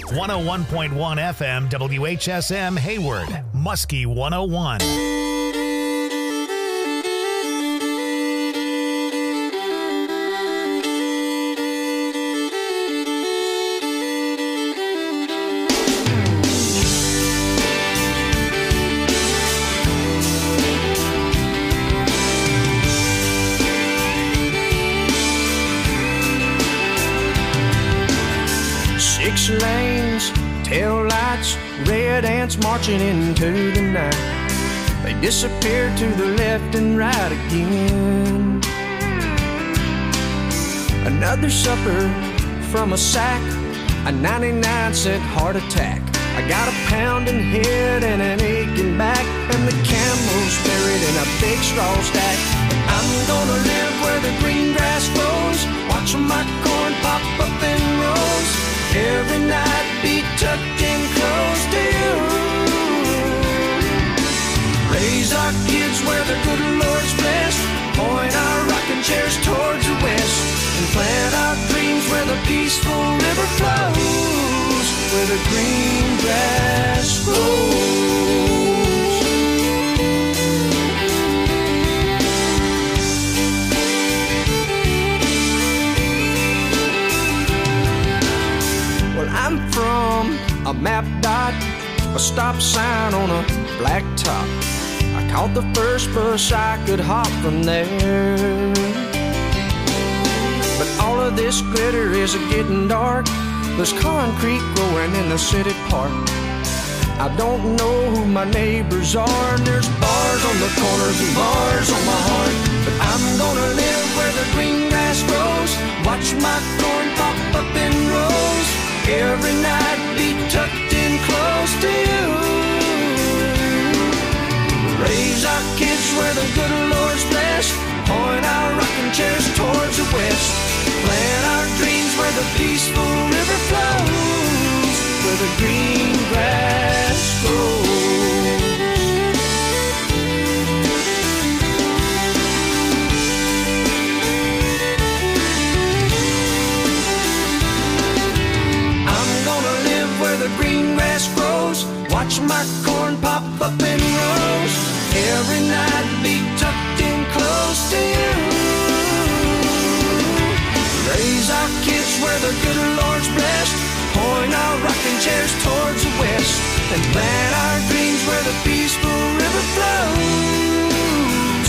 101.1 FM WHSM Hayward, Muskie 101. Six lanes, tail lights, red ants marching into the night. They disappear to the left and right again. Another supper from a sack, a 99-cent heart attack. I got a pounding head and an aching back, and the camel's buried in a big straw stack. I'm gonna live where the green grass grows, watching my corn pop up in rows. Every night be tucked in close to you. Raise our kids where the good Lord's blessed. Point our rocking chairs towards the west. And plant our dreams where the peaceful river flows, where the green grass grows. I'm from a map dot, a stop sign on a black top. I caught the first bus I could hop from there. But all of this glitter is getting dark. There's concrete growing in the city park. I don't know who my neighbors are, and there's bars on the corners and bars on my heart. But I'm gonna live where the green grass grows, watch my corn pop up in rows. Every night be tucked in close to you. Raise our kids where the good Lord's blessed. Point our rocking chairs towards the west. Plant our dreams where the peaceful river flows, where the green grass grows. The green grass grows, watch my corn pop up in rows. Every night be tucked in close to you. Raise our kids where the good Lord's blessed. Point our rocking chairs towards the west. And plant our dreams where the peaceful river flows.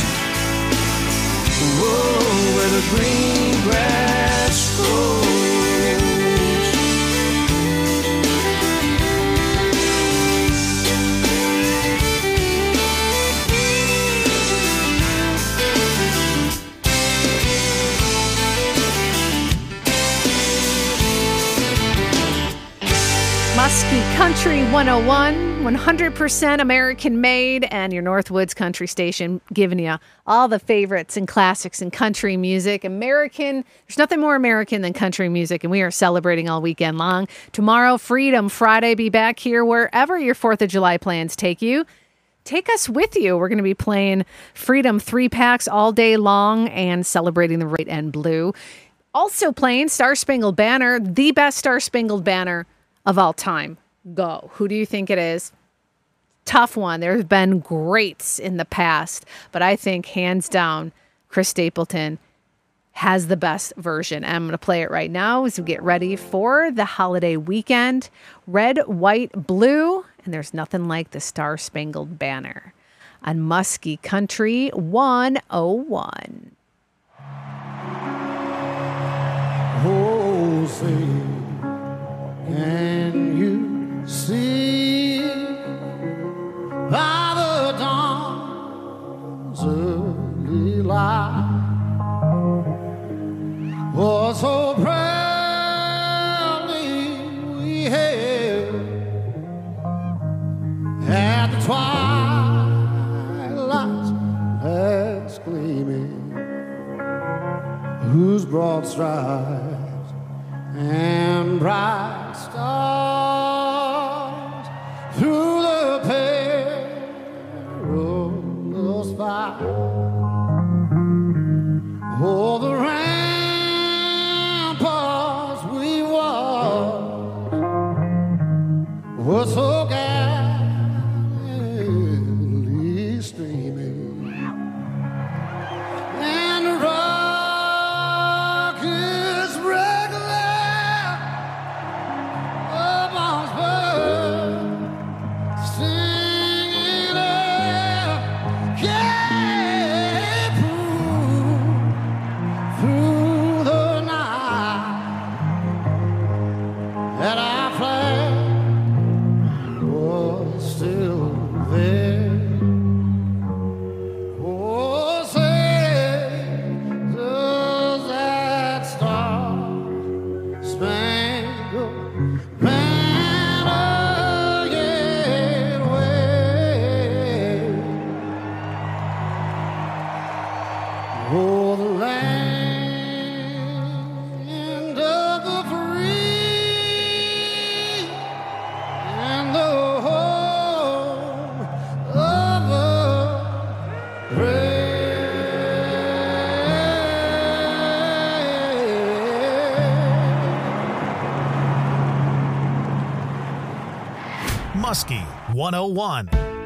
Whoa, where the green grass grows. Muskie Country 101, 100% American made, and your Northwoods Country Station giving you all the favorites and classics in country music. American, there's nothing more American than country music, and we are celebrating all weekend long. Tomorrow, Freedom Friday, be back here wherever your 4th of July plans take you. Take us with you. We're going to be playing Freedom 3-packs all day long and celebrating the red and blue. Also playing Star Spangled Banner, the best Star Spangled Banner of all time. Go. Who do you think it is? Tough one. There have been greats in the past, but I think hands down, Chris Stapleton has the best version. I'm going to play it right now as we get ready for the holiday weekend. Red, white, blue, and there's nothing like the Star Spangled Banner on Muskie Country 101. Oh, say, can you see by the dawn's early light what so proudly we hailed at the twilight's last gleaming, whose broad stripes and bright stars through the perilous fight. Oh, the ramparts we watched Muskie 101.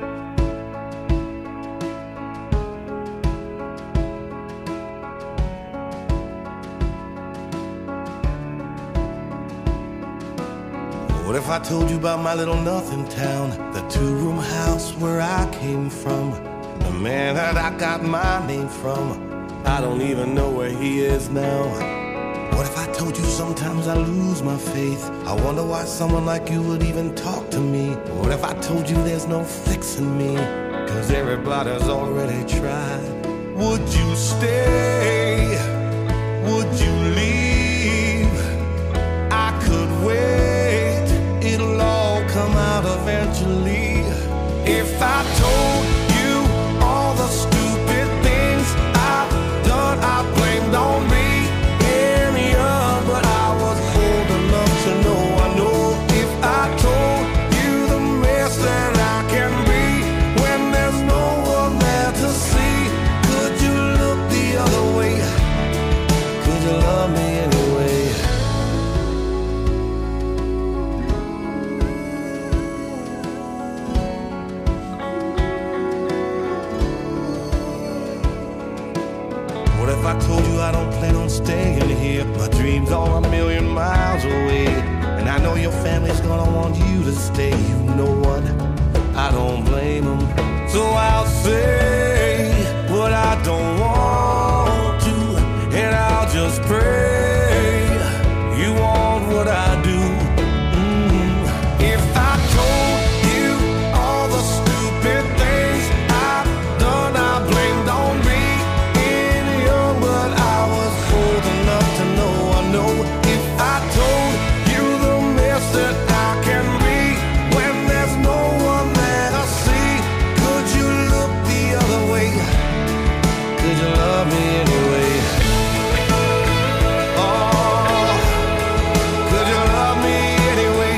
What if I told you about my little nothing town, the two-room house where I came from, the man that I got my name from? I don't even know where he is now. What if I told you sometimes I lose my faith? I wonder why someone like you would even talk to me. What if I told you there's no fixing me, 'cause everybody's already tried? Would you stay? Would you leave? I could wait, it'll all come out eventually. If I told you all the stupid things I've done, I blamed on me. But I was old enough to know, I know if I told you the mess that I can be when there's no one there to see, could you look the other way? Could you love me anyway? What if I told you I don't plan on staying here? My dreams are a million miles away, and I know your family's gonna want you to stay. You know what? I don't blame them. So I'll say what I don't want to, and I'll just pray you want what I do. If I told you all the stupid things I've done, I blamed on me. But I was old enough to know, I know if I told you the mess that I can be when there's no one there to see, could you look the other way? Could you love me anyway? Oh, could you love me anyway?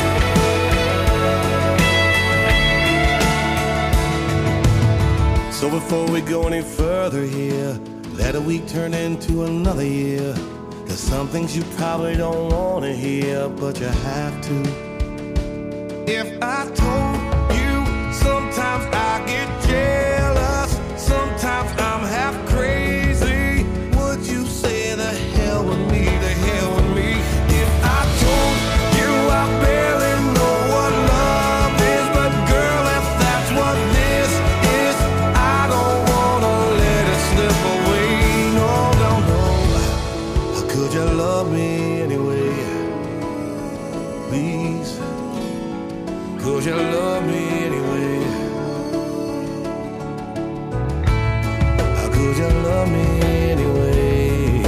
So before we go any further here, let a week turn into another year. There's some things you probably don't want to hear, but you have to. If I told you sometimes I get jealous, sometimes I'm half crazy, would you say the hell with me, the hell with me? If I told you I barely know what love is, but girl, if that's what this is, I don't want to let it slip away. Could you love me anyway? Please, could you love me anyway? Could you love me anyway?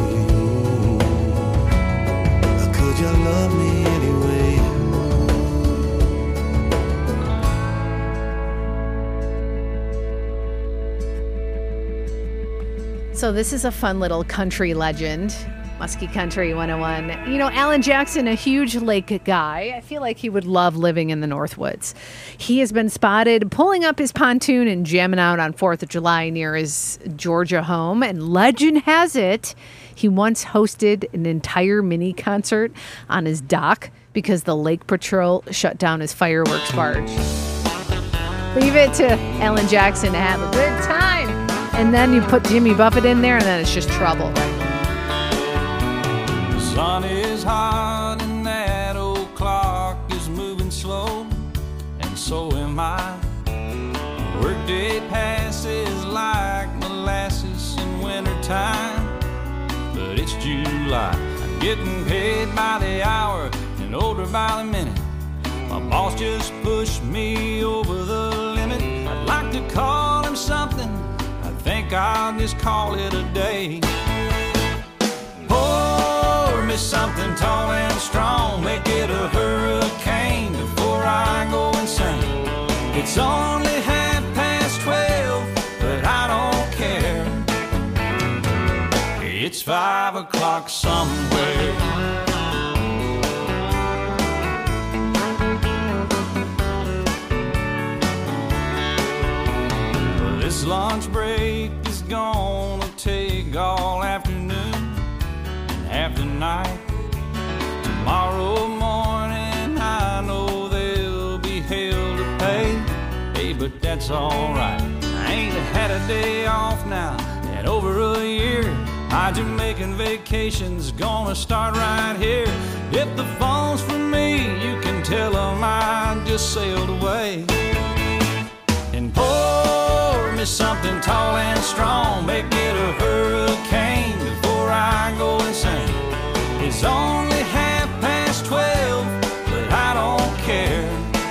Could you love me anyway? So this is a fun little country legend. Muskie Country 101. You know, Alan Jackson, a huge lake guy. I feel like he would love living in the Northwoods. He has been spotted pulling up his pontoon and jamming out on 4th of July near his Georgia home. And legend has it, he once hosted an entire mini concert on his dock because the Lake Patrol shut down his fireworks barge. Leave it to Alan Jackson to have a good time. And then you put Jimmy Buffett in there, and then it's just trouble, right? The sun is hot and that old clock is moving slow, and so am I. Workday passes like molasses in wintertime, but it's July. I'm getting paid by the hour and older by the minute. My boss just pushed me over the limit. I'd like to call him something, I think I'll just call it a day. Pour me something tall and strong, make it a hurricane before I go insane. It's only 12:30, but I don't care. It's 5 o'clock somewhere. This lunch break is gonna take all afternoon and half the night. Tomorrow morning I know there'll be it's alright. I ain't had a day off now in over a year. My Jamaican vacation's gonna start right here. If the phone's for me, you can tell them I just sailed away. And pour me something tall and strong, make it a hurricane before I go insane. It's only 12:30, but I don't care.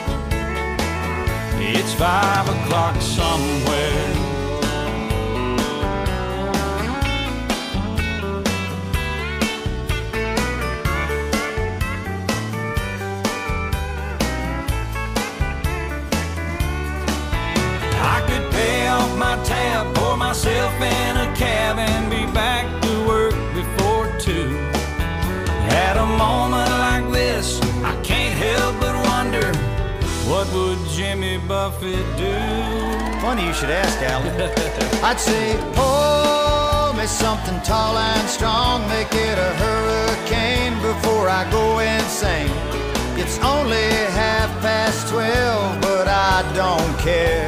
It's 5 o'clock somewhere. I could pay off my tab, pour myself in a cab, and be back to work before 2. At a moment like this, I can't help but wonder, what would Jimmy Buffett do? Funny you should ask, Alan. I'd say, pour me something tall and strong, make it a hurricane before I go insane. It's only 12:30, but I don't care.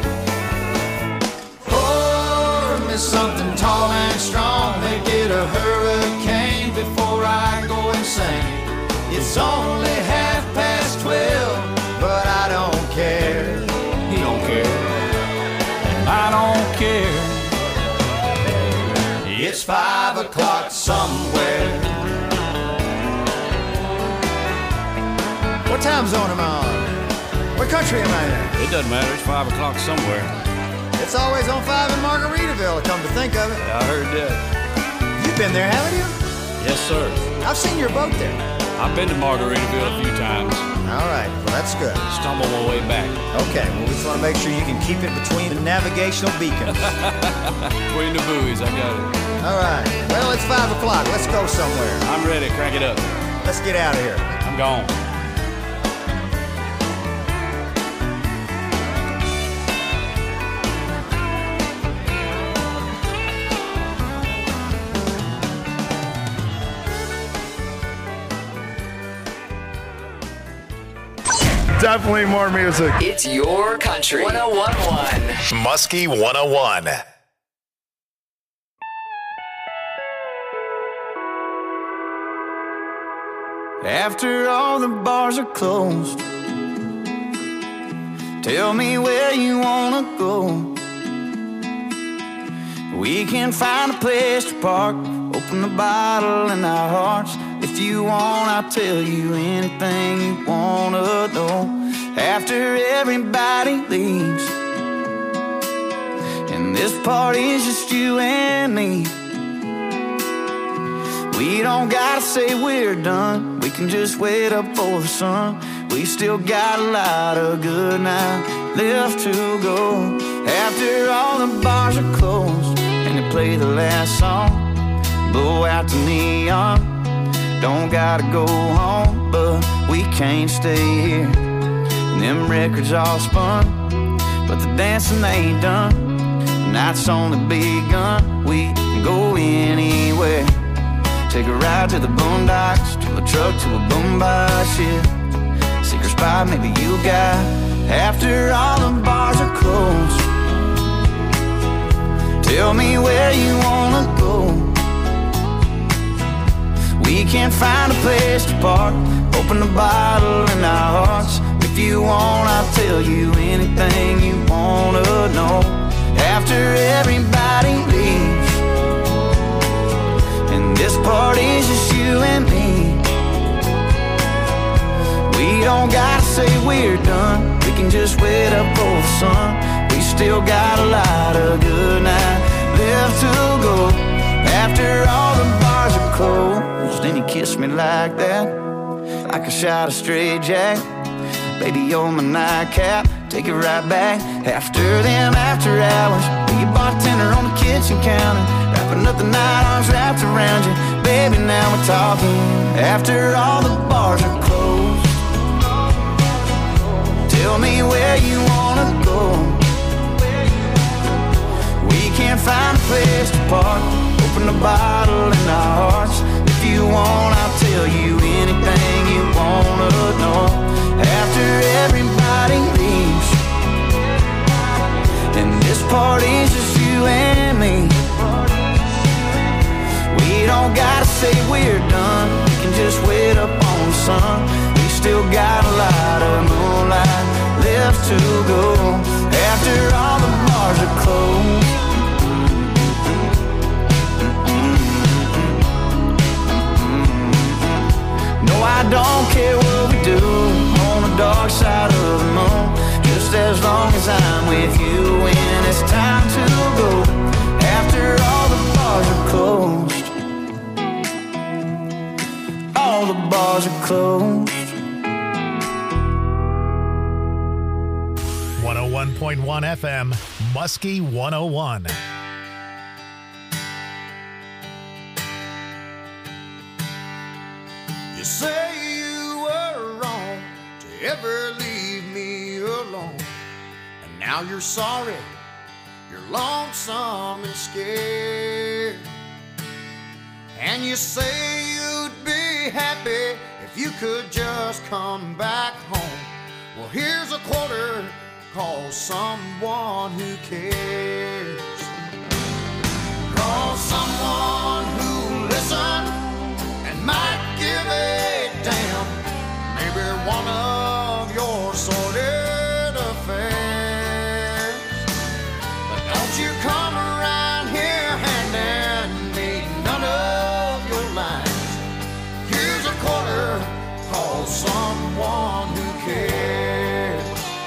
Pour me something tall and strong, make it a hurricane before I go insane. It's only 12:30, but I don't care. He don't care. I don't care. It's 5 o'clock somewhere. What time zone am I on? What country am I in? It doesn't matter. It's 5 o'clock somewhere. It's always on 5 in Margaritaville, come to think of it. Yeah, I heard that. You've been there, haven't you? Yes, sir. I've seen your boat there. I've been to Margaritaville a few times. All right, well, that's good. Stumbled my way back. Okay, well, we just want to make sure you can keep it between the navigational beacons. Between the buoys, I got it. All right, well, it's 5 o'clock. Let's go somewhere. I'm ready. Crank it up. Let's get out of here. I'm gone. Definitely more music. It's your country. 101.1. Muskie 101. After all the bars are closed, tell me where you wanna go. We can find a place to park, open the bottle in our hearts. If you want, I'll tell you anything you wanna know. After everybody leaves, and this party's just you and me, we don't gotta say we're done. We can just wait up for the sun. We still got a lot of good night left to go. After all the bars are closed and they play the last song, blow out the neon. Don't gotta go home, but we can't stay here. And them records all spun, but the dancing ain't done. The night's only begun. We can go anywhere. Take a ride to the boondocks, to a truck, to a boombox, yeah. Secret spot maybe you got. After all the bars are closed, tell me where you wanna go. We can't find a place to park, open the bottle in our hearts. If you want, I'll tell you anything you wanna know. After everybody leaves, and this party's just you and me, we don't gotta say we're done. We can just wait up for the sun. We still got a lot of good night left to go. After all the bars are closed, then you kiss me like that, like a shot of straight jack. Baby, you're my nightcap, take it right back. After them after hours, be a bartender on the kitchen counter, wrapping up the night, arms wrapped around you. Baby, now we're talking. After all the bars are closed, tell me where you wanna go. We can't find a place to park, open the bottle in our hearts. If you want, I'll tell you anything you wanna know. After everybody leaves, party's just you and me. We don't gotta say we're done, we can just wait up on the sun. We still got a lot of moonlight left to go after all the bars are closed. No, I don't care what we do on the dark side of the moon, just as long as I'm with you when it's time to go after all the bars are closed. All the bars are closed. 101.1 FM, Muskie 101. You say you were wrong to ever leave me alone, and now you're sorry, you're lonesome and scared. And you say you'd be happy if you could just come back home. Well, here's a quarter, call someone who cares. Call someone who listens and might give a damn. Maybe one of your sordid affairs. But don't you come around here handing me none of your lines. Here's a quarter, call someone who cares.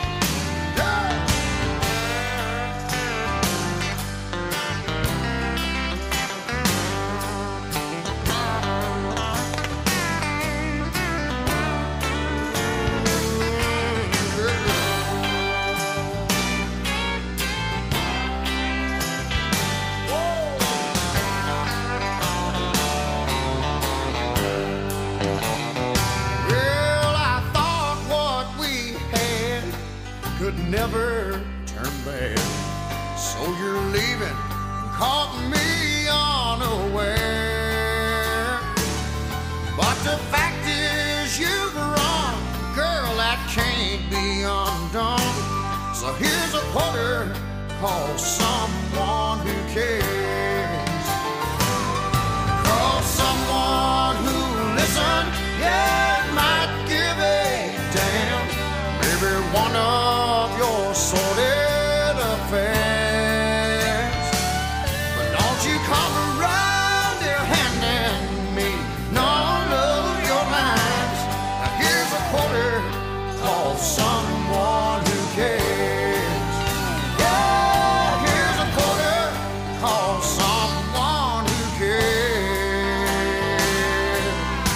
Never turn back. So you're leaving, caught me unaware. But the fact is you've run, girl, that can't be undone. So here's a quarter, call someone who cares. Call someone who listens, yeah, might give a damn. Maybe one of your sordid affairs. But don't you come around here handing me none of your lines. Now here's a quarter, call someone who cares. Yeah, here's a quarter, call someone who cares.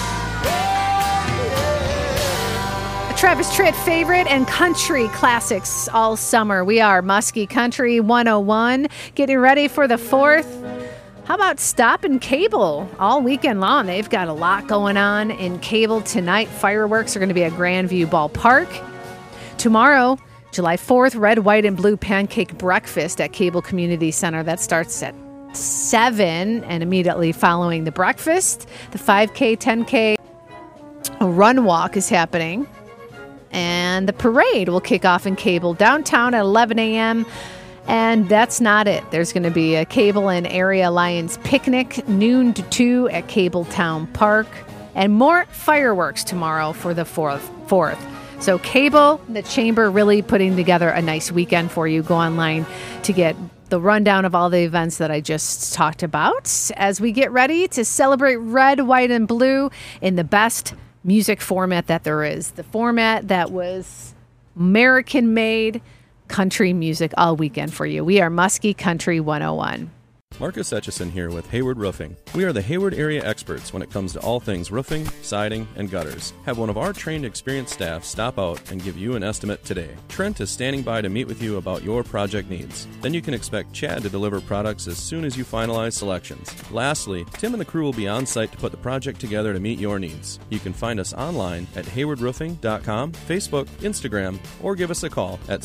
A Travis Tritt favorite and country classics all summer. We are Muskie Country 101, getting ready for the 4th. How about stopping Cable all weekend long? They've got a lot going on in Cable tonight. Fireworks are going to be at Grandview Ballpark. Tomorrow, July 4th, red, white, and blue pancake breakfast at Cable Community Center. That starts at 7, and immediately following the breakfast, the 5K, 10K run walk is happening. And the parade will kick off in Cable downtown at 11 a.m. And that's not it. There's going to be a Cable and Area Alliance picnic, noon to 2 at Cable Town Park. And more fireworks tomorrow for the 4th. So Cable, the Chamber, really putting together a nice weekend for you. Go online to get the rundown of all the events that I just talked about as we get ready to celebrate red, white, and blue in the best music format that there is. The format that was American-made country music all weekend for you. We are Muskie Country 101. Marcus Etchison here with Hayward Roofing. We are the Hayward area experts when it comes to all things roofing, siding, and gutters. Have one of our trained, experienced staff stop out and give you an estimate today. Trent is standing by to meet with you about your project needs. Then you can expect Chad to deliver products as soon as you finalize selections. Lastly, Tim and the crew will be on site to put the project together to meet your needs. You can find us online at haywardroofing.com, Facebook, Instagram, or give us a call at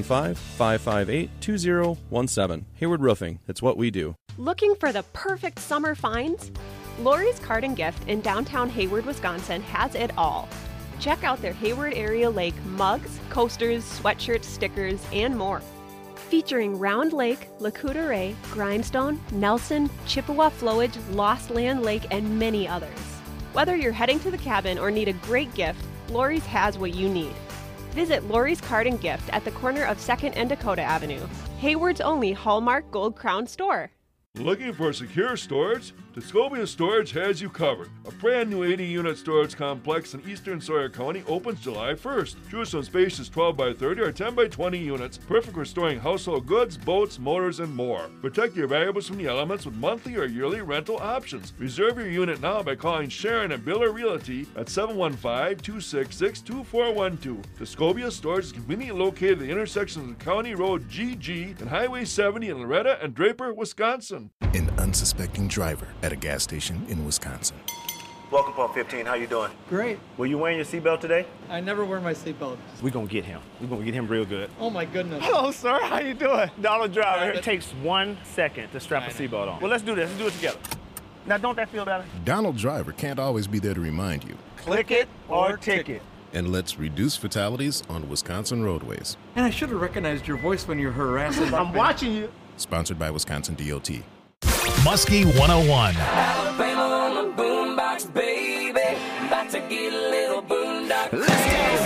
715-558-2017. Hayward Roofing, it's what we do. Looking for the perfect summer finds? Lori's Card and Gift in downtown Hayward, Wisconsin has it all. Check out their Hayward Area Lake mugs, coasters, sweatshirts, stickers, and more. Featuring Round Lake, Lac-Courte Oreille, Grindstone, Nelson, Chippewa Flowage, Lost Land Lake, and many others. Whether you're heading to the cabin or need a great gift, Lori's has what you need. Visit Lori's Card and Gift at the corner of 2nd and Dakota Avenue, Hayward's only Hallmark Gold Crown store. Looking for secure storage? Tuscobia Storage has you covered. A brand new 80-unit storage complex in eastern Sawyer County opens July 1st. Choose from spacious 12 by 30 or 10 by 20 units, perfect for storing household goods, boats, motors, and more. Protect your valuables from the elements with monthly or yearly rental options. Reserve your unit now by calling Sharon and Biller Realty at 715-266-2412. Tuscobia Storage is conveniently located at the intersection of County Road GG and Highway 70 in Loretta and Draper, Wisconsin. An unsuspecting driver at a gas station in Wisconsin. Welcome, Pump 15. How you doing? Great. Were you wearing your seatbelt today? I never wear my seatbelt. We're gonna get him. We're gonna get him real good. Oh my goodness. Hello, sir. How you doing? Donald Driver. It takes 1 second to strap a seatbelt on. Well, let's do this. Let's do it together. Now, don't that feel better? Donald Driver can't always be there to remind you. Click it or ticket. And let's reduce fatalities on Wisconsin roadways. And I should have recognized your voice when you're harassing. I'm watching you. Sponsored by Wisconsin DOT. Muskie 101. Alabama on the boombox, baby. About to get a little boondock. Let's dance.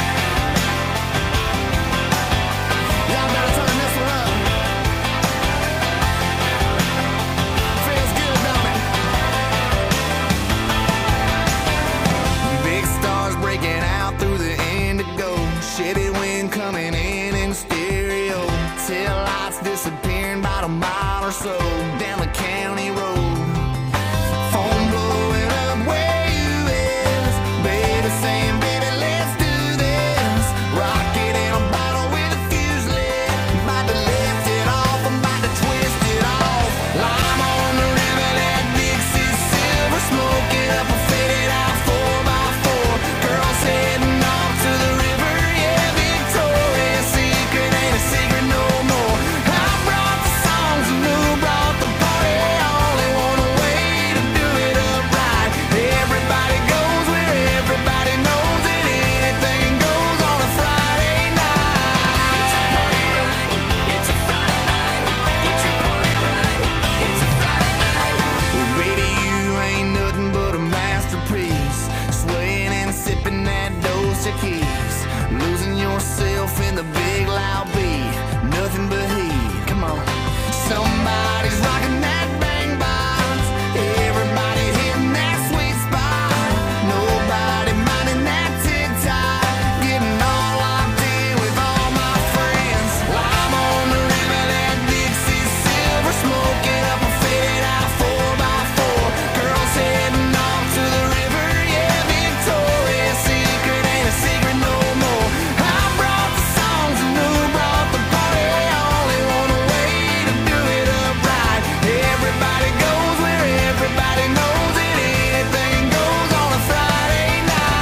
Y'all better turn this one up. Feels good, don't it? Big stars breaking out through the indigo. Shitty wind coming in stereo. Tail lights disappearing about a mile or so down the county road. Phone blowing up where you is. Baby saying, baby, let's do this. Rocket in a bottle with a fuse lit. About to lift it off, I'm about to twist it off. Lime on the river, that Dixie silver. Smoking up a faded out 4x4. Girls heading off to the river, yeah, Victoria's Secret ain't a secret no more. I brought the songs and who brought the party. Only one way to do it up right. Everybody goes where everybody knows it. Anything goes on a Friday night. It's a party night. It's a Friday night. Get your party right. It's a Friday night. Well, baby, you ain't nothing but a masterpiece. Swaying and sipping that Dos Equis. Losing yourself in the big loud beat. Nothing but heat. Come on. Somebody's rocking that bang box. Everybody's hitting that sweet spot. Nobody minding that tick-tock. Getting all locked in with all my friends. Lime on the river, that Dixie silver. Smoking up a faded out 4x4. Girls heading off to the river, yeah, Victoria's Secret ain't a secret no more. I brought the songs and who brought the party. Only one way to do it up right. Everybody goes where everybody knows it. Anything goes on a Friday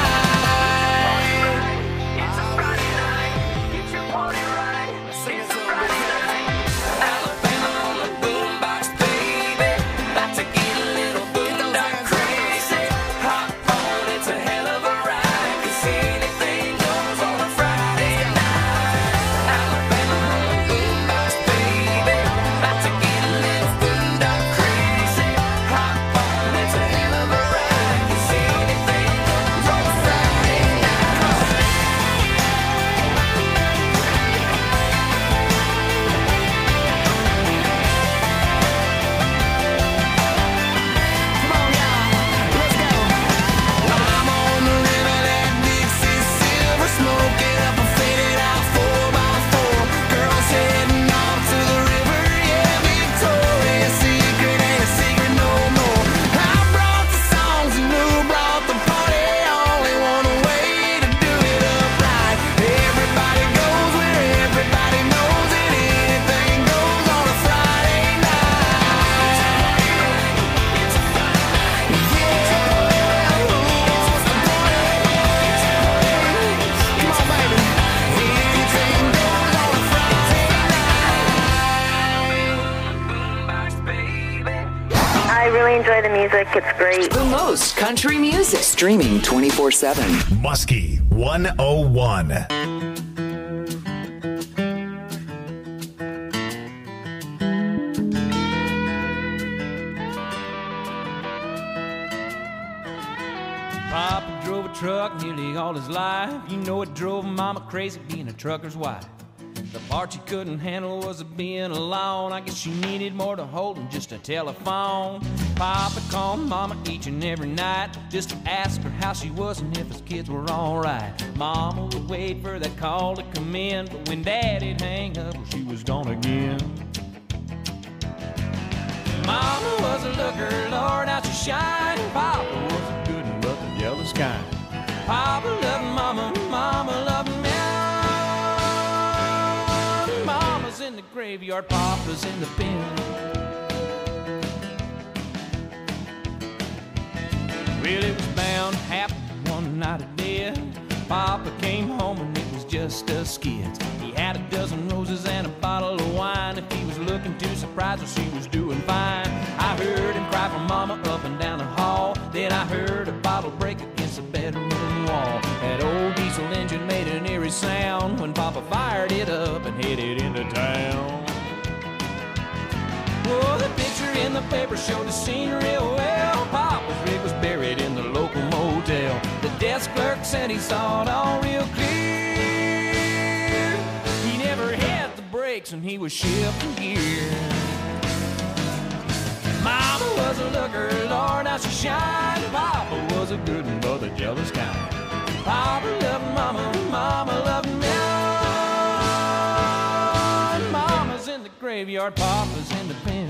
night. It's a Friday night. Get your party right. It's a Friday night. Alabama on the boombox, baby. About to get a little boondock crazy. Hop on, it's a hell of a ride. 'Cause anything goes on a Friday night. Alabama on the boombox, baby. About to get a little boondock crazy. Hop on, it's a hell of a ride. 'Cause anything goes on a Friday night. Come on, y'all. Let's go. Lime on the river, that Dixie silver. Smoking up a faded out 4x4. Girls heading off to the river, yeah, Victoria's Secret ain't a secret no more. I brought the songs and who brought the party. Only one way to do it up right. Everybody goes where everybody knows it. Anything goes on a Friday night. It's a Friday night. Yeah, who's the party? Come on, baby. Anything goes on a Friday Boombox, baby. I really enjoy the music. It's great. The most country music. Streaming 24/7. Muskie 101. truck nearly all his life. You know it drove Mama crazy being a trucker's wife. The part she couldn't handle was being alone. I guess she needed more to hold than just a telephone. Papa called Mama each and every night just to ask her how she was and if his kids were alright. Mama would wait for that call to come in, but when Daddy'd hang up, well, she was gone again. Mama was a looker, Lord, how she shined. Papa was a good one, but the jealous kind. Papa loved Mama, Mama loved me. Mama's in the graveyard, Papa's in the bin. Well, it was bound to happen one night of death. Papa came home and it was just us kids. He had a dozen roses and a bottle of wine. If he was looking too surprised, well, she was doing fine. I heard him cry for Mama up and down the hall. Then I heard a bottle break against the bedroom wall. That old diesel engine made an eerie sound when Papa fired it up and headed into town. Oh, the picture in the paper showed the scene real well. Papa's rig was buried in the local motel. The desk clerk said he saw it all real clear. He never had the brakes and he was shifting gear. Mama was a looker, Lord, how she shined. Papa was a good one, but the jealous kind. Papa loved Mama, Mama loved me. Mama's in the graveyard, Papa's in the pen.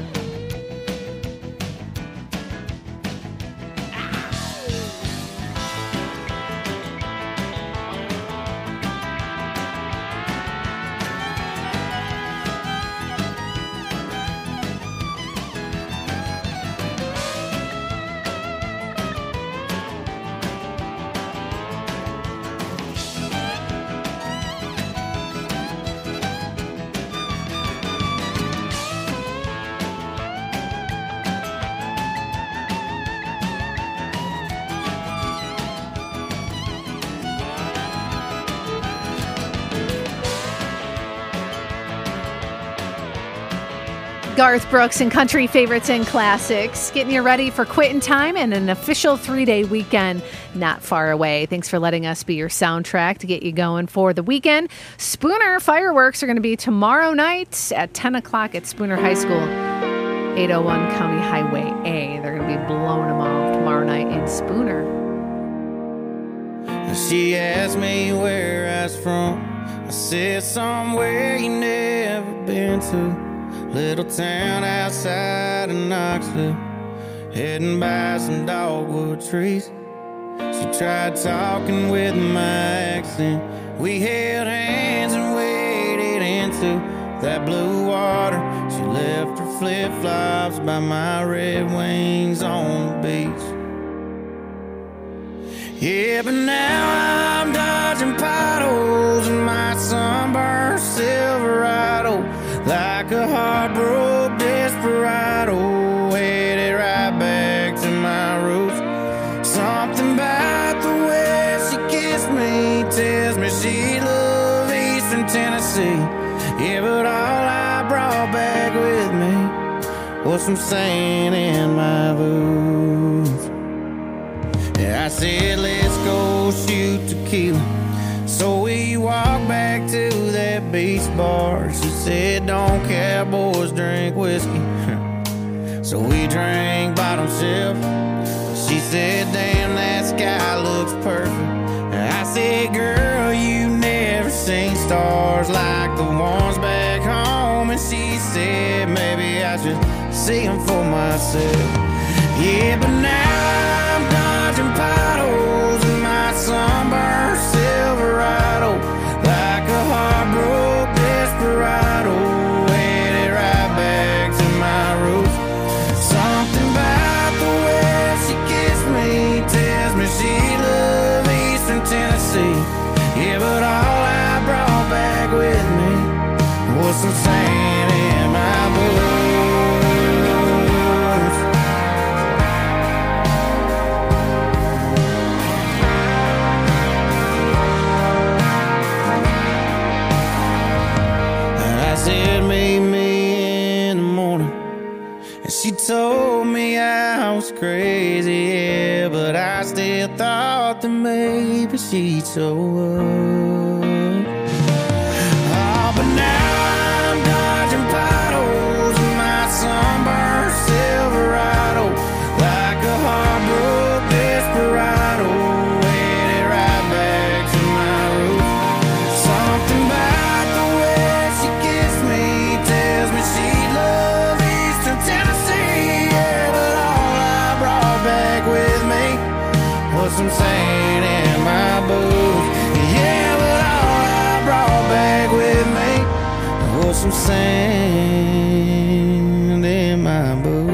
Garth Brooks and country favorites and classics, getting you ready for quitting time and an official 3-day weekend not far away. Thanks for letting us be your soundtrack to get you going for the weekend. Spooner fireworks are going to be tomorrow night at 10 o'clock at Spooner High School, 801 County Highway A. They're going to be blowing them off tomorrow night in Spooner. She asked me where I was from. I said somewhere you never been to. Little town outside of Knoxville, heading by some dogwood trees. She tried talking with my accent. We held hands and waded into that blue water. She left her flip-flops by my Red Wings on the beach. Yeah, but now I'm dodging potholes in my sunburned Silverado. Like a heartbroken desperado, headed right back to my roots. Something about the way she kissed me tells me she loved Eastern Tennessee. Yeah, but all I brought back with me was some sand in my boots. Yeah, I said, let's go shoot tequila. So we walked back to that beach bar. She said, don't cowboys drink whiskey. So we drank bottom shelf. She said, damn, that sky looks perfect. I said, girl, you never seen stars like the ones back home. And she said, maybe I should see them for myself. Yeah, but now I'm dodging potholes in my sunburned Silverado. Like a heartbroken desperado, headed right back to my roots. Something about the way she kissed me tells me she loved Eastern Tennessee. Yeah, but all I brought back with me was some sand in my boots. She told me I was crazy, yeah, but I still thought that maybe she'd show up. Oh, but now I'm dodging potholes in my sunburned Silverado, like a heartbroken desperado, headed right back to my roots. Something about the way she kissed me tells me she loves Eastern Tennessee, yeah, but all I brought back with me was some sand in my boots. Yeah, but all I brought back with me was some sand in my boots.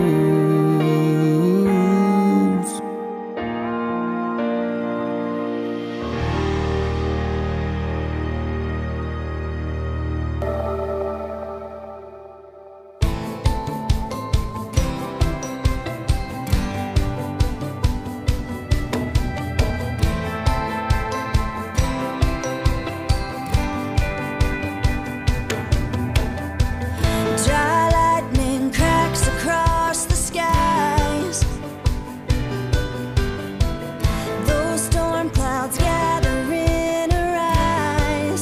Dry lightning cracks across the skies. Those storm clouds gather in her eyes.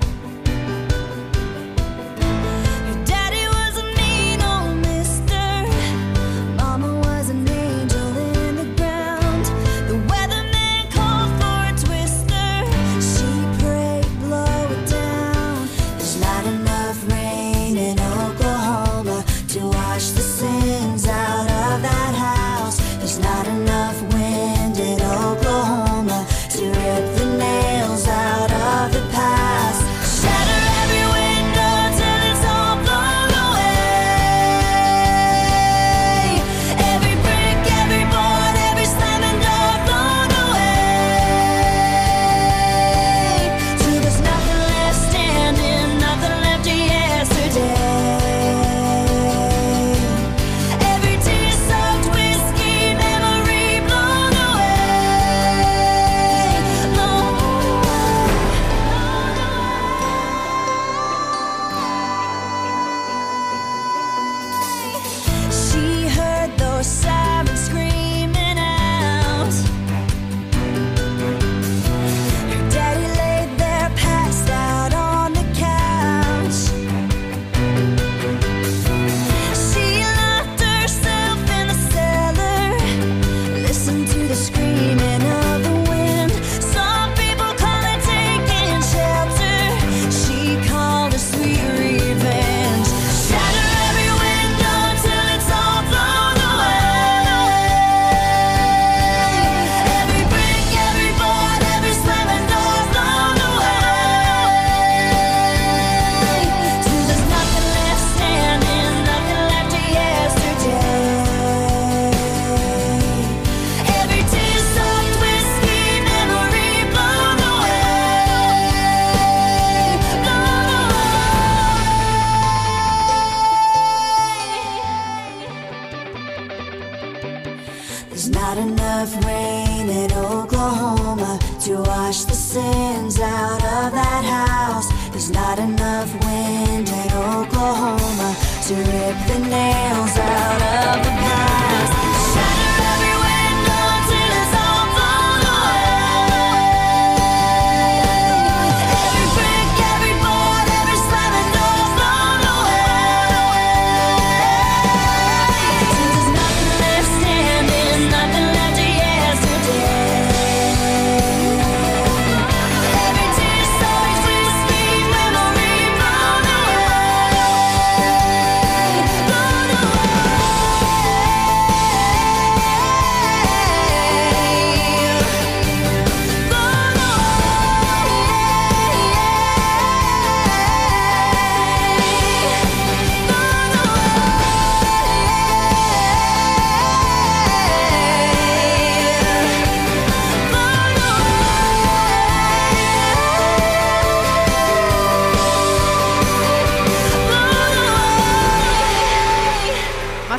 Her daddy was a mean old mister. Mama was an angel in the ground. The weatherman called for a twister. She prayed, blow it down. There's not enough rain in Oklahoma to wash the sins out of that house. There's not enough wind in Oklahoma to rip the nails out of the past. Shatter every window till it's all blown away. Every brick, every board, every slamming door thrown away. Till there's nothing left standing, nothing left of yesterday. Every tear-soaked whiskey memory blown away, blown away. She heard those sirens screaming out. Her daddy laid there passed out on the couch. She locked herself in the cellar, listened to the screaming of the wind. Some people call it taking shelter. She called it sweet revenge. Shatter every window till it's all blown away. Every brick, every board, every slamming door thrown away. Till there's nothing left standing, nothing left of yesterday. Every tear-soaked whiskey memory blown away, blown away. There's not enough rain in Oklahoma to wash the sins out of that house. There's not enough wind in Oklahoma to rip the nails out of the past. Shatter every window till it's all blown away. Every brick, every board, every slamming door thrown away. Till there's nothing left standing, nothing left of yesterday. Every tear-soaked whiskey memory blown away, blown away.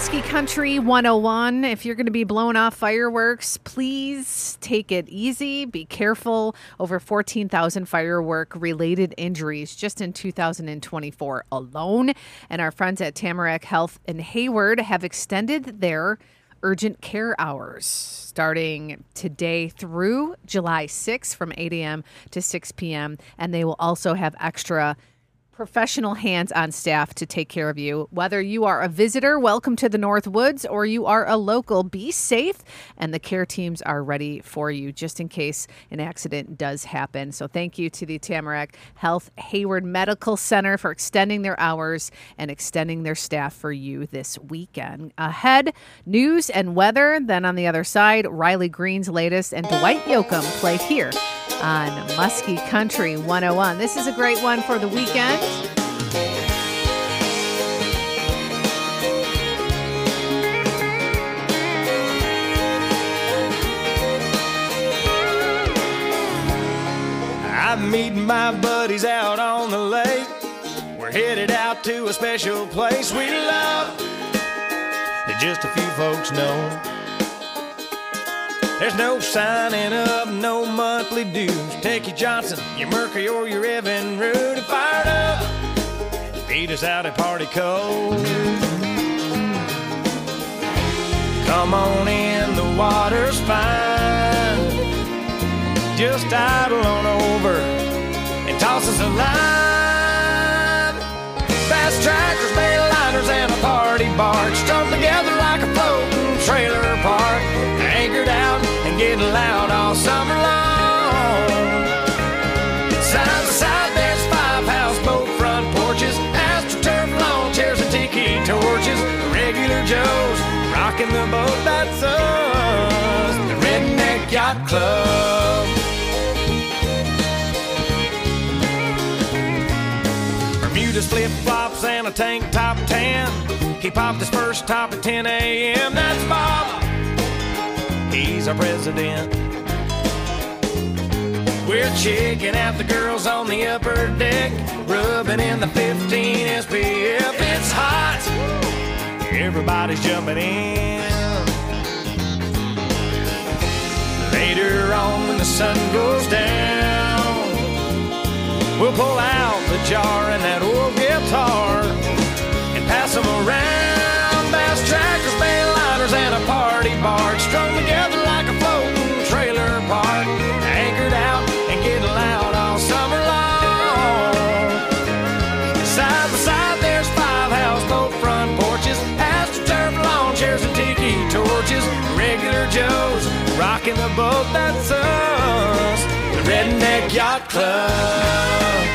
Muskie Country 101. If you're going to be blowing off fireworks, please take it easy. Be careful. Over 14,000 firework-related injuries just in 2024 alone. And our friends at Tamarack Health in Hayward have extended their urgent care hours starting today through July 6th from 8 a.m. to 6 p.m. And they will also have extra professional hands on staff to take care of you. Whether you are a visitor, welcome to the North Woods, or you are a local, be safe. And the care teams are ready for you just in case an accident does happen. So thank you to the Tamarack Health Hayward Medical Center for extending their hours and extending their staff for you this weekend. Ahead, news and weather. Then on the other side, Riley Green's latest and Dwight Yoakam play here on Muskie Country 101. This is a great one for the weekend. I'm meeting my buddies out on the lake. We're headed out to a special place we love that just a few folks know. There's no signing up, no monthly dues. Take your Johnson, your Mercury, or your Evan Root and fired up. Beat us out at Party Cove. Come on in, the water's fine. Just idle on over and toss us a line. Fast tractors, mainliners, and a party barge strung together like a floating trailer park. Anchored out and getting loud all summer long. Side by side, there's 5 houseboat front porches, AstroTurf lawn chairs and tiki torches. Regular Joes rocking the boat, that's us, the Redneck Yacht Club. Bermuda's flip-flops and a tank top tan. He popped his first top at 10 a.m. That's Bob. He's our president. We're checking out the girls on the upper deck, rubbing in the 15 SPF. It's hot. Everybody's jumping in. Later on when the sun goes down, we'll pull out the jar and that old guitar and pass them around. Bass trackers, mainliners, and a party barge strung together like a floating trailer park. Anchored out and getting loud all summer long. Side by side, there's 5 houseboat front porches, AstroTurf lawn chairs and tiki torches. Regular Joes rocking the boat, that's us, the Redneck Yacht Club.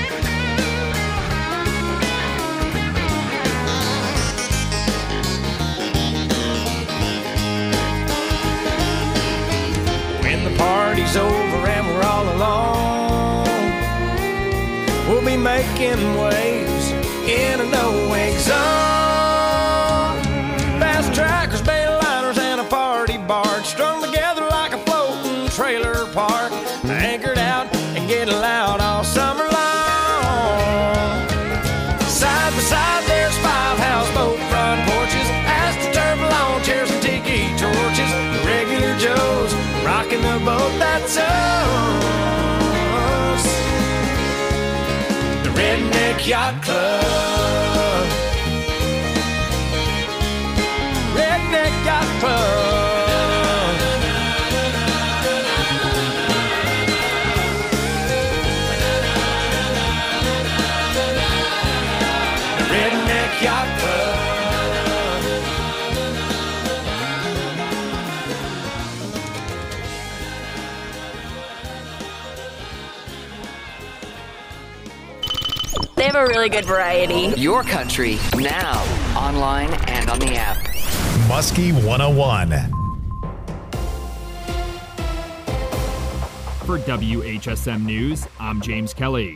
Party's over and we're all alone. We'll be making waves in a no-wake zone. Fast trackers, mainliners, and a party barge strung together like a floating trailer park. Anchored out and getting loud all summer long. Side by side, there's 5 houseboat front porches, AstroTurf lawn chairs and tiki torches. The Regular Joes rocking the boat, that's us, the Redneck Yacht Club. Redneck Yacht Club. The Redneck Yacht Club. They have a really good variety. Your country, now, online and on the app. Muskie 101. For WHSM News, I'm James Kelly.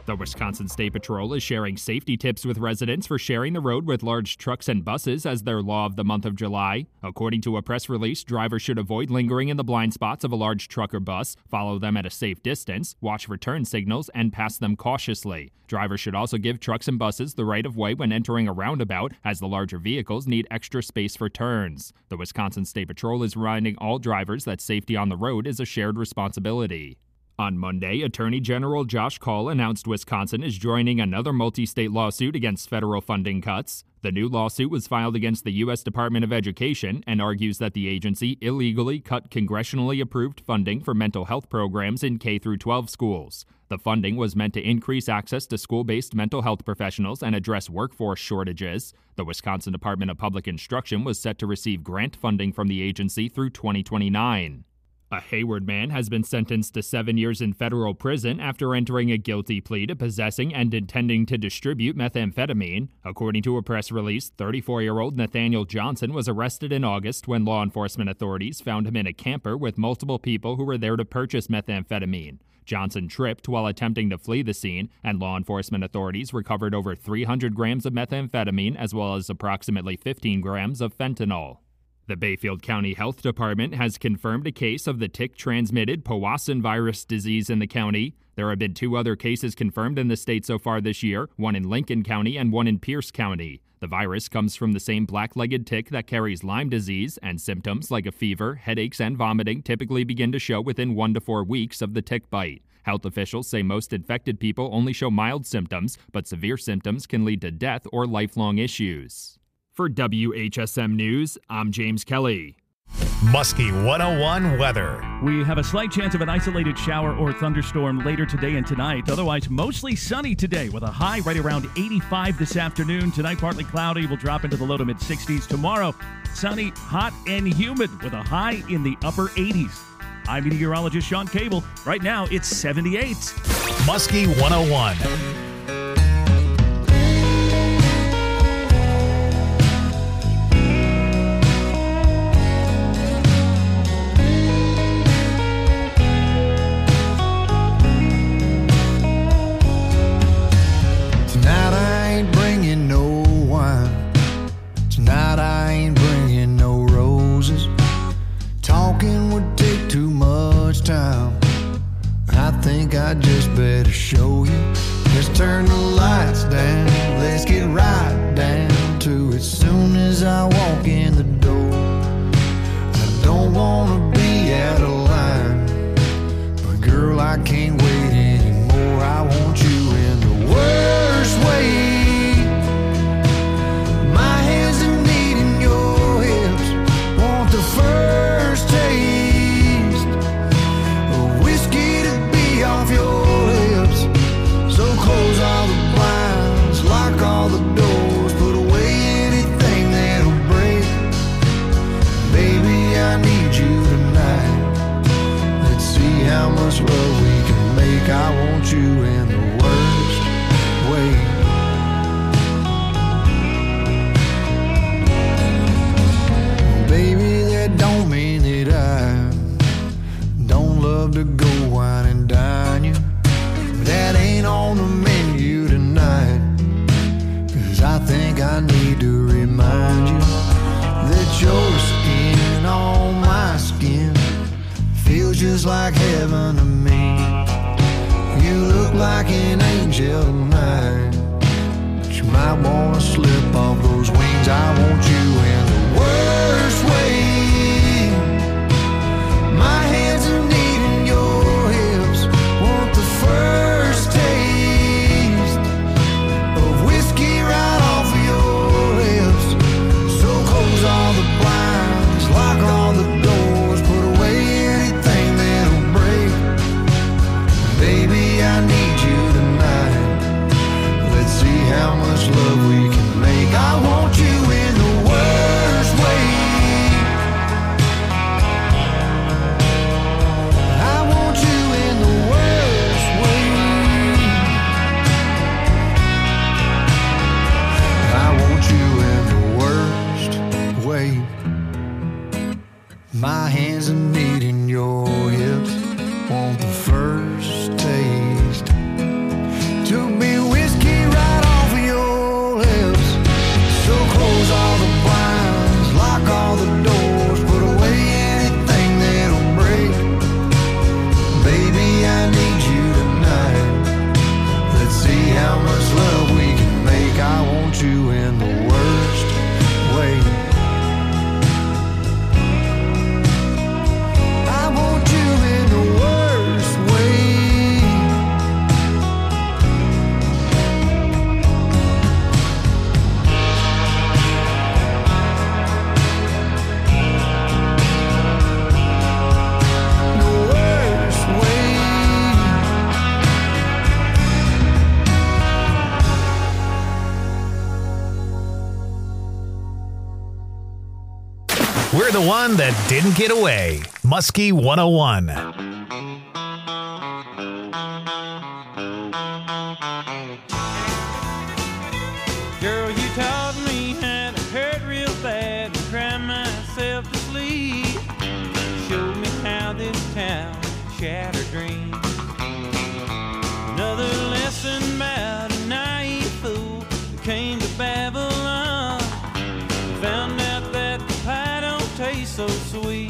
The Wisconsin State Patrol is sharing safety tips with residents for sharing the road with large trucks and buses as their law of the month of July. According to a press release, drivers should avoid lingering in the blind spots of a large truck or bus, follow them at a safe distance, watch for turn signals, and pass them cautiously. Drivers should also give trucks and buses the right of way when entering a roundabout, as the larger vehicles need extra space for turns. The Wisconsin State Patrol is reminding all drivers that safety on the road is a shared responsibility. On Monday, Attorney General Josh Kaul announced Wisconsin is joining another multi-state lawsuit against federal funding cuts. The new lawsuit was filed against the U.S. Department of Education and argues that the agency illegally cut congressionally approved funding for mental health programs in K-12 schools. The funding was meant to increase access to school-based mental health professionals and address workforce shortages. The Wisconsin Department of Public Instruction was set to receive grant funding from the agency through 2029. A Hayward man has been sentenced to 7 years in federal prison after entering a guilty plea to possessing and intending to distribute methamphetamine. According to a press release, 34-year-old Nathaniel Johnson was arrested in August when law enforcement authorities found him in a camper with multiple people who were there to purchase methamphetamine. Johnson tripped while attempting to flee the scene, and law enforcement authorities recovered over 300 grams of methamphetamine as well as approximately 15 grams of fentanyl. The Bayfield County Health Department has confirmed a case of the tick-transmitted Powassan virus disease in the county. There have been 2 other cases confirmed in the state so far this year, one in Lincoln County and one in Pierce County. The virus comes from the same black-legged tick that carries Lyme disease, and symptoms like a fever, headaches, and vomiting typically begin to show within 1 to 4 weeks of the tick bite. Health officials say most infected people only show mild symptoms, but severe symptoms can lead to death or lifelong issues. For WHSM News, I'm James Kelly. Muskie 101 weather. We have a slight chance of an isolated shower or thunderstorm later today and tonight. Otherwise, mostly sunny today with a high right around 85 this afternoon. Tonight, partly cloudy. Will drop into the low to mid 60s. Tomorrow, sunny, hot, and humid with a high in the upper 80s. I'm meteorologist Sean Cable. Right now, it's 78. Muskie 101. I just better show you. Just turn the lights down. Let's get right down to it. Soon as I walk in the door, I don't wanna be out of line, but girl, I can't wait anymore. I want you in the worst way. My hands are needing your hips. Want the first taste of whiskey to be off your lips. So close all the blinds, lock all the doors, put away anything that'll break. Baby, I need you tonight. Let's see how much love we can make. I want you in the worst way. Baby, that don't mean that I don't love to go wine and dine you. That ain't on the menu tonight. 'Cause I think I need to remind you that your skin on my skin feels just like heaven to me. You look like an angel tonight, but you might wanna slip off those wings. I want you in the worst way. My hands are needing your hips. Want the first taste of whiskey right off of your lips. So close all the blinds, lock all the doors, put away anything that'll break. Baby, I need you tonight. Let's see how much love we can make. I want you in the worst way. I want you in the worst way. I want you in the worst way. My hands are needing your hips. Want the first taste to We're the one that didn't get away. Muskie 101. Girl, you taught me how to hurt real bad and cry myself to sleep. Showed me how this town shattered dreams. Another lesson about a naive fool who came to Babylon. Found out that the pie don't taste so sweet.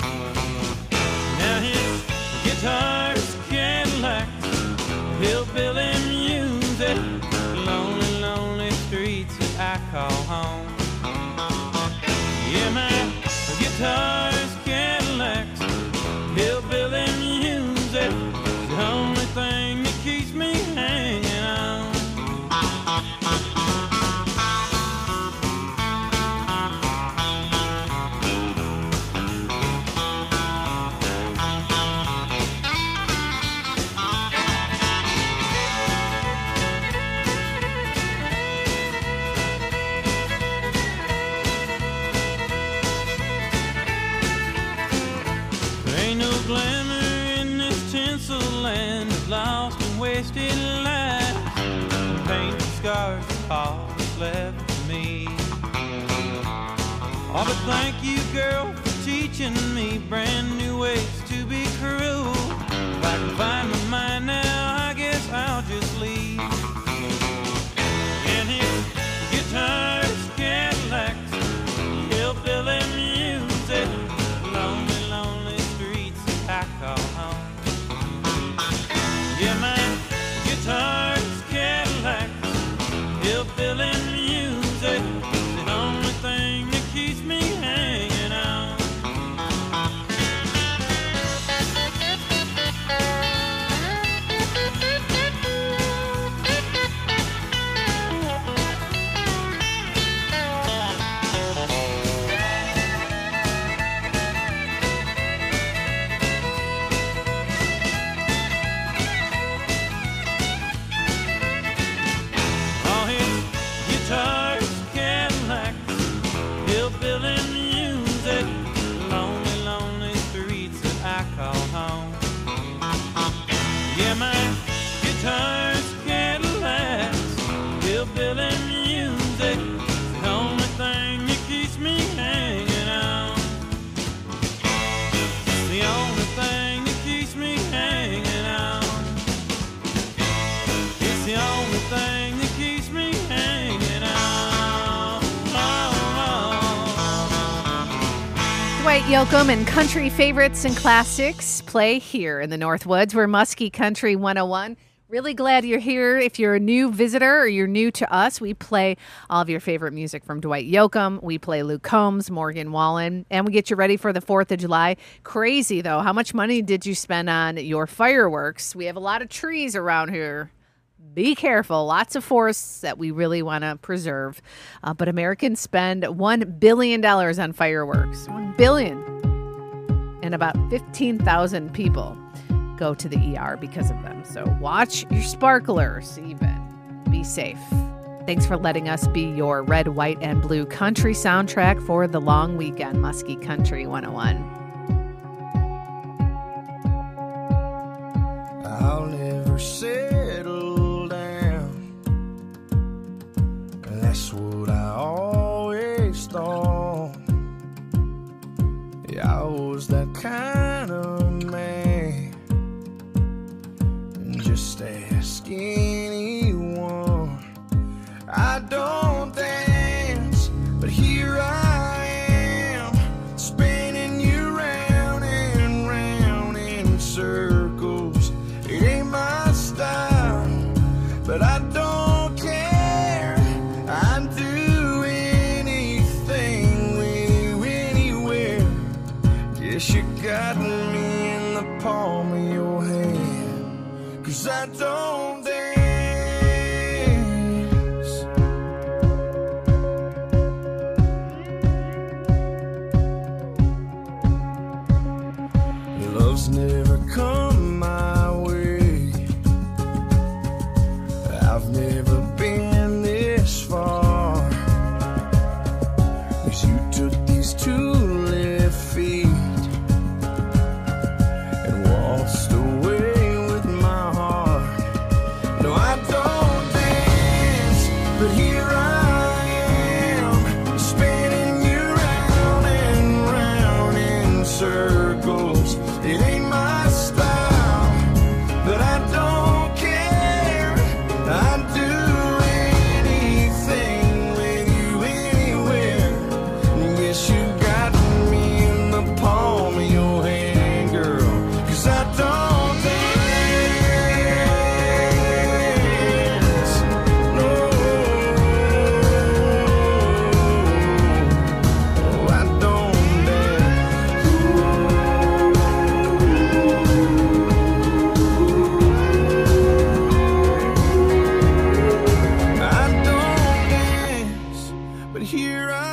Now his guitar's Cadillacs, hillbilly music, lonely, lonely streets that I call home. Yeah, my guitar's Cadillacs, hillbilly music, the only thing that keeps me hanging on. There ain't no glamour in this tinsel land of lost and wasted lives. Paint scars are all that's left for me. Oh, but thank you, girl, for teaching me brand new ways to be cruel. If I can find my mind now, I guess I'll just leave. And his guitar's Cadillacs, hillbilly music, lonely, lonely streets that I call home. Yeah, my guitar's Cadillacs, hillbilly music, the only thing that keeps me hanging on. All his guitars, Cadillacs, hillbilly music, lonely, lonely streets that I call home. Yeah, my guitar's Cadillacs, hillbilly music, the only thing that keeps me hanging on. The only thing that keeps me hanging on. It's the only thing that keeps me hanging on. Dwight Yoakam and country favorites and classics play here in the Northwoods. We're Muskie Country 101. Really glad you're here. If you're a new visitor or you're new to us, we play all of your favorite music from Dwight Yoakam. We play Luke Combs, Morgan Wallen, and we get you ready for the 4th of July. Crazy, though. How much money did you spend on your fireworks? We have a lot of trees around here. Be careful. Lots of forests that we really want to preserve. But Americans spend $1 billion on fireworks. $1 billion. And about 15,000 people go to the ER because of them. So watch your sparklers even. Be safe. Thanks for letting us be your red, white, and blue country soundtrack for the long weekend. Muskie Country 101. I'll never settle down. That's what I always thought. Yeah, I was that kind of man. Just ask anyone. I don't dance, but here I am, spinning you round and round in circles. It ain't my style, but I don't care. I'd do anything with you anywhere. Guess you got me in the palm of your hand, 'cause I don't dance. Love's never come my way. I've never been this far. 'Cause you took these two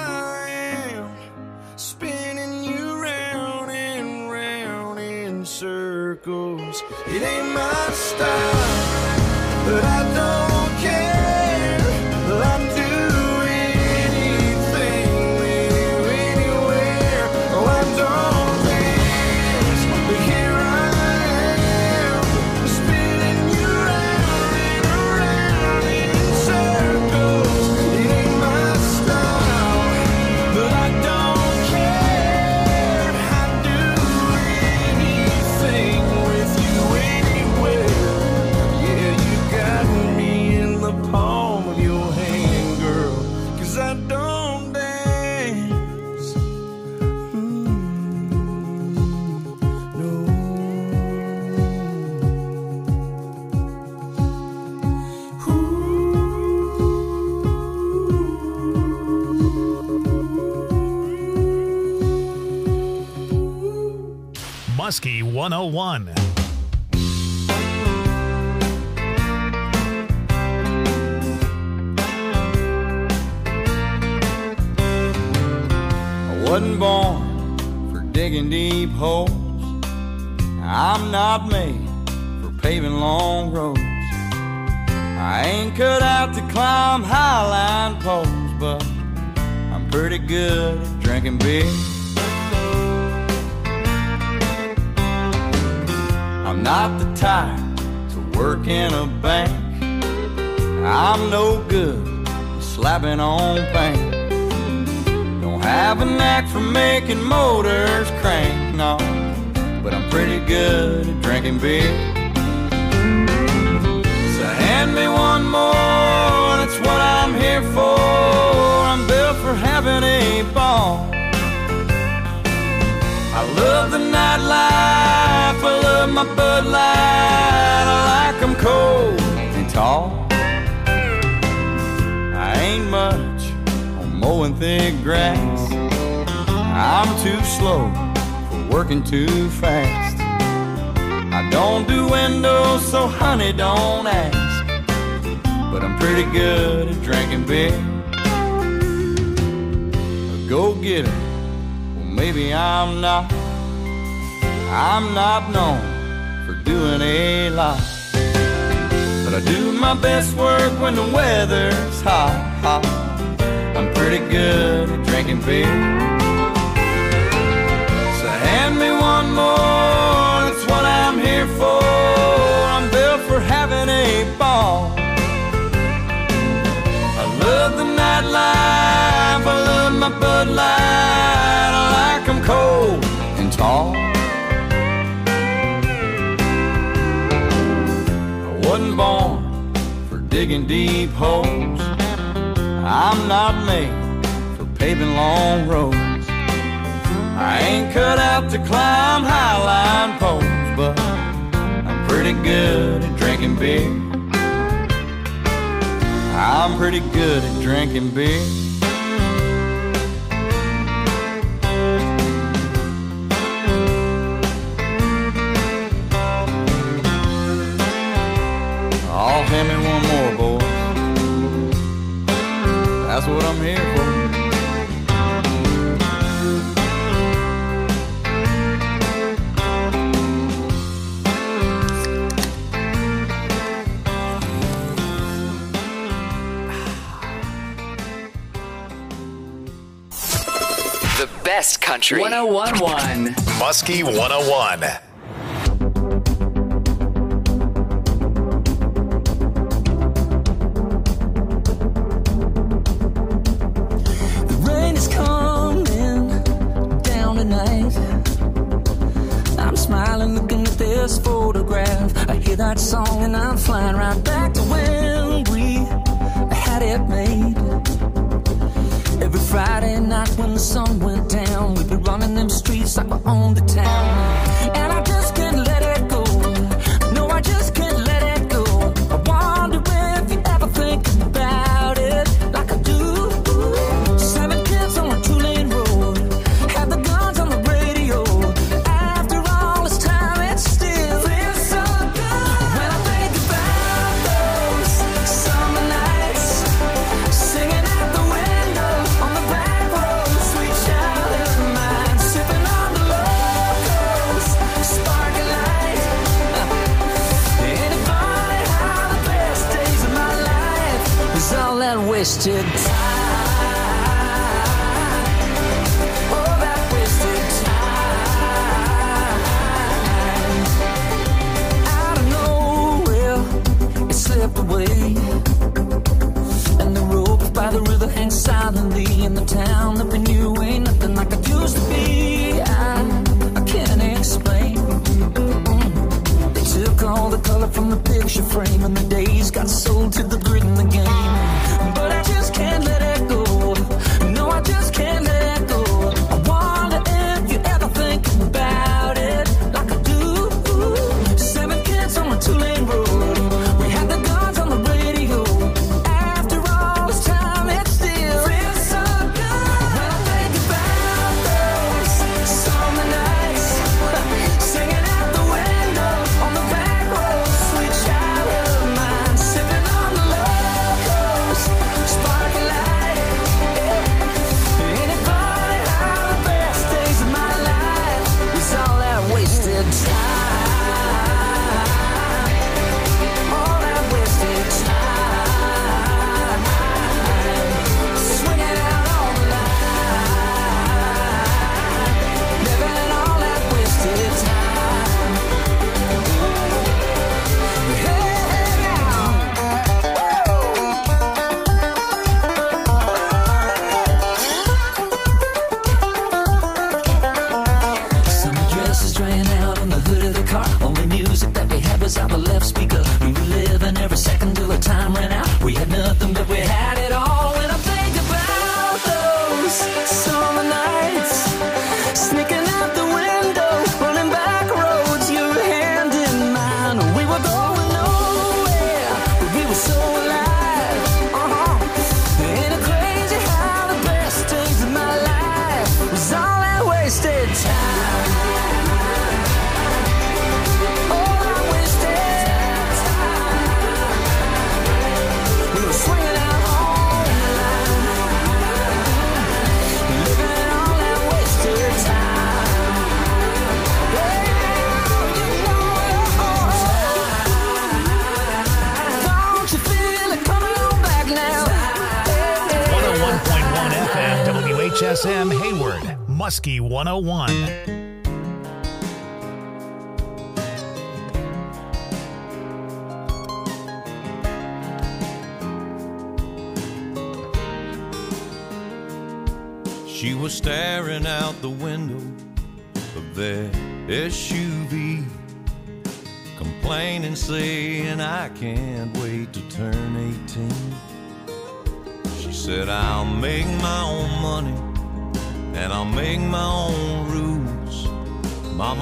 I am, spinning you round and round in circles. It ain't my style, but I don't care. I'll do anything with you anywhere. Oh, I don't dance, but here I am, spinning you round and around in circles. It ain't my style, but I don't care. I'd do anything with you anywhere. Yeah, you got me in the palm of your hand, girl, 'cause I don't dance. No. Muskie 101. I wasn't born for digging deep holes. I'm not made for paving long roads. I ain't cut out to climb highline poles, but I'm pretty good at drinking beer. I'm not the type to work in a bank. I'm no good at slapping on paint. Don't have a knack for making motors crank, no, but I'm pretty good at drinking beer. So hand me one more, that's what I'm here for. I'm built for having a ball. I love the nightlife, I love my Bud Light. I like 'em cold and tall. I ain't much on mowing thick grass. I'm too slow for working too fast. I don't do windows, so honey, don't ask. But I'm pretty good at drinking beer. A go-getter, well, maybe I'm not. I'm not known for doing a lot, but I do my best work when the weather's hot, hot. I'm pretty good at drinking beer. So hand me one more, that's what I'm here for. I'm built for having a ball. I love the nightlife, I love my Bud Light. I like 'em cold and tall. Wasn't born for digging deep holes. I'm not made for paving long roads. I ain't cut out to climb highline poles, but I'm pretty good at drinking beer. I'm pretty good at drinking beer. Oh, hand me one more, boys. That's what I'm here for. The best country. 101.1. Muskie 101. Rain is coming down tonight. I'm smiling looking at this photograph. I hear that song and I'm flying right back to when we had it made. Every Friday night when the sun went down, we'd be running them streets like we owned the town. And I just can't let it go. No, I just can't let it go. I wonder if you ever think about it like I do. 7 kids on a 2-lane road, had the guns on the radio. After all this time, it still feels so good. When I think about those summer nights, singing out the window on the back road. wasted time. All that wasted time. Out of nowhere, it slipped away. And the rope by the river hangs silently in the town that we knew ain't nothing like it used to be. I can't explain. They took all the color from the picture frame, and the days got sold to the grid in the game. But I just can't let it go. No, I just can't let it go. I wonder if you ever think about it like I do. 7 kids on a 2-lane road. We had the guns on the radio. After all this time, it still feels so good. When I think about those summer nights, singing out the window on the back road, sweet child of mine, sipping on the locos, sparkling light. Ain't it funny how the best days of my life is all that wasted time? All that wasted time. Swinging out on the line, living all that wasted time. Hey, now. Summer dresses drying out on the hood of the car. Only music that we had was out the left speaker. We were living every second till the time ran out. We had nothing, but we had it all. When I think about those summer nights, sneaking out the window, running back roads, your hand in mine. We were going nowhere, but we were so alive. Ain't it crazy how the best days of my life was all that wasted time? All that wasted time. We were swinging out on the line, living all that wasted time. Don't you feel it coming on back now? 101.1 FM, WHSM Hayward, Muskie 101. She was staring out the window of that SUV, complaining, saying, I can't wait to turn 18. She said, I'll make my own money and I'll make my own